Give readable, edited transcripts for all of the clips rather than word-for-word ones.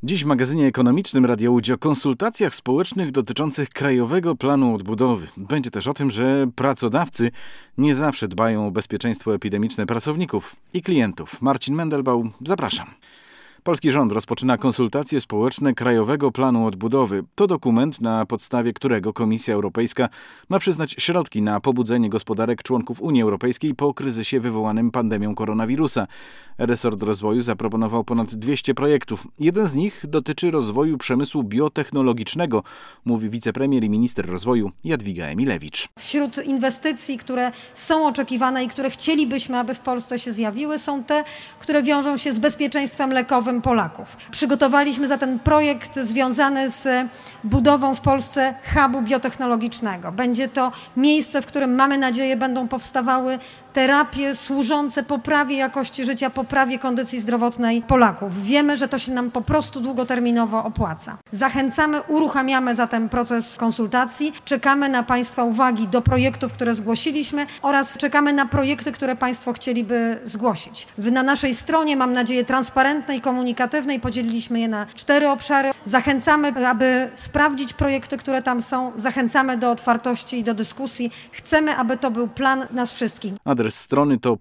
Dziś w magazynie ekonomicznym Radia Łódź o konsultacjach społecznych dotyczących Krajowego Planu Odbudowy. Będzie też o tym, że pracodawcy nie zawsze dbają o bezpieczeństwo epidemiczne pracowników i klientów. Marcin Mendelbaum, zapraszam. Polski rząd rozpoczyna konsultacje społeczne Krajowego Planu Odbudowy. To dokument, na podstawie którego Komisja Europejska ma przyznać środki na pobudzenie gospodarek członków Unii Europejskiej po kryzysie wywołanym pandemią koronawirusa. Resort Rozwoju zaproponował ponad 200 projektów. Jeden z nich dotyczy rozwoju przemysłu biotechnologicznego, mówi wicepremier i minister rozwoju Jadwiga Emilewicz. Wśród inwestycji, które są oczekiwane i które chcielibyśmy, aby w Polsce się zjawiły, są te, które wiążą się z bezpieczeństwem lekowym Polaków. Przygotowaliśmy zatem projekt związany z budową w Polsce hubu biotechnologicznego. Będzie to miejsce, w którym, mamy nadzieję, będą powstawały terapie służące poprawie jakości życia, poprawie kondycji zdrowotnej Polaków. Wiemy, że to się nam po prostu długoterminowo opłaca. Zachęcamy, uruchamiamy zatem proces konsultacji, czekamy na Państwa uwagi do projektów, które zgłosiliśmy oraz czekamy na projekty, które Państwo chcieliby zgłosić. Na naszej stronie, mam nadzieję, transparentnej, komunikatywnej, podzieliliśmy je na 4 obszary. Zachęcamy, aby sprawdzić projekty, które tam są. Zachęcamy do otwartości i do dyskusji. Chcemy, aby to był plan nas wszystkich. Adres strony to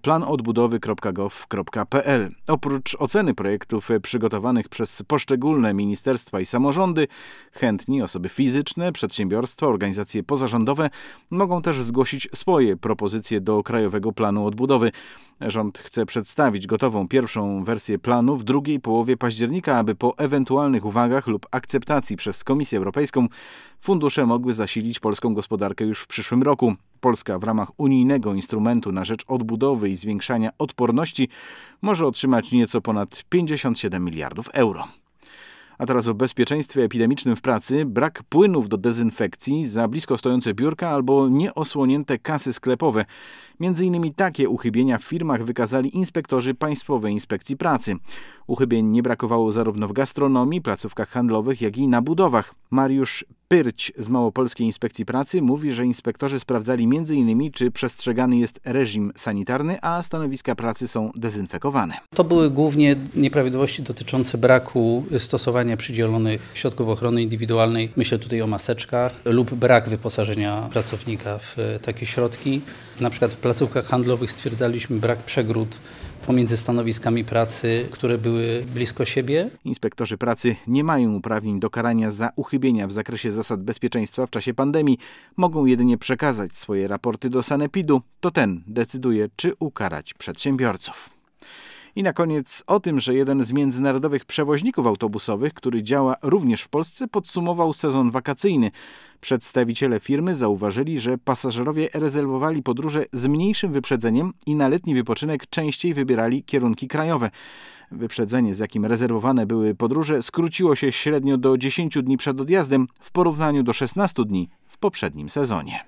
planodbudowy.gov.pl. Oprócz oceny projektów przygotowanych przez poszczególne ministerstwa i samorządy, chętni osoby fizyczne, przedsiębiorstwa, organizacje pozarządowe mogą też zgłosić swoje propozycje do Krajowego Planu Odbudowy. Rząd chce przedstawić gotową pierwszą wersję planu w drugiej połowie października, aby po ewentualnych uwagach lub akceptacji przez Komisję Europejską fundusze mogły zasilić polską gospodarkę już w przyszłym roku. Polska w ramach unijnego instrumentu na rzecz odbudowy i zwiększania odporności może otrzymać nieco ponad 57 miliardów euro. A teraz o bezpieczeństwie epidemicznym w pracy. Brak płynów do dezynfekcji, za blisko stojące biurka albo nieosłonięte kasy sklepowe. Między innymi takie uchybienia w firmach wykazali inspektorzy Państwowej Inspekcji Pracy. Uchybień nie brakowało zarówno w gastronomii, placówkach handlowych, jak i na budowach. Mariusz Pyrć z Małopolskiej Inspekcji Pracy mówi, że inspektorzy sprawdzali m.in. czy przestrzegany jest reżim sanitarny, a stanowiska pracy są dezynfekowane. To były głównie nieprawidłowości dotyczące braku stosowania przydzielonych środków ochrony indywidualnej. Myślę tutaj o maseczkach lub brak wyposażenia pracownika w takie środki. Na przykład w placówkach handlowych stwierdzaliśmy brak przegród pomiędzy stanowiskami pracy, które były blisko siebie. Inspektorzy pracy nie mają uprawnień do karania za uchybienia w zakresie zasad bezpieczeństwa w czasie pandemii. Mogą jedynie przekazać swoje raporty do sanepidu. To ten decyduje, czy ukarać przedsiębiorców. I na koniec o tym, że jeden z międzynarodowych przewoźników autobusowych, który działa również w Polsce, podsumował sezon wakacyjny. Przedstawiciele firmy zauważyli, że pasażerowie rezerwowali podróże z mniejszym wyprzedzeniem i na letni wypoczynek częściej wybierali kierunki krajowe. Wyprzedzenie, z jakim rezerwowane były podróże, skróciło się średnio do 10 dni przed odjazdem w porównaniu do 16 dni w poprzednim sezonie.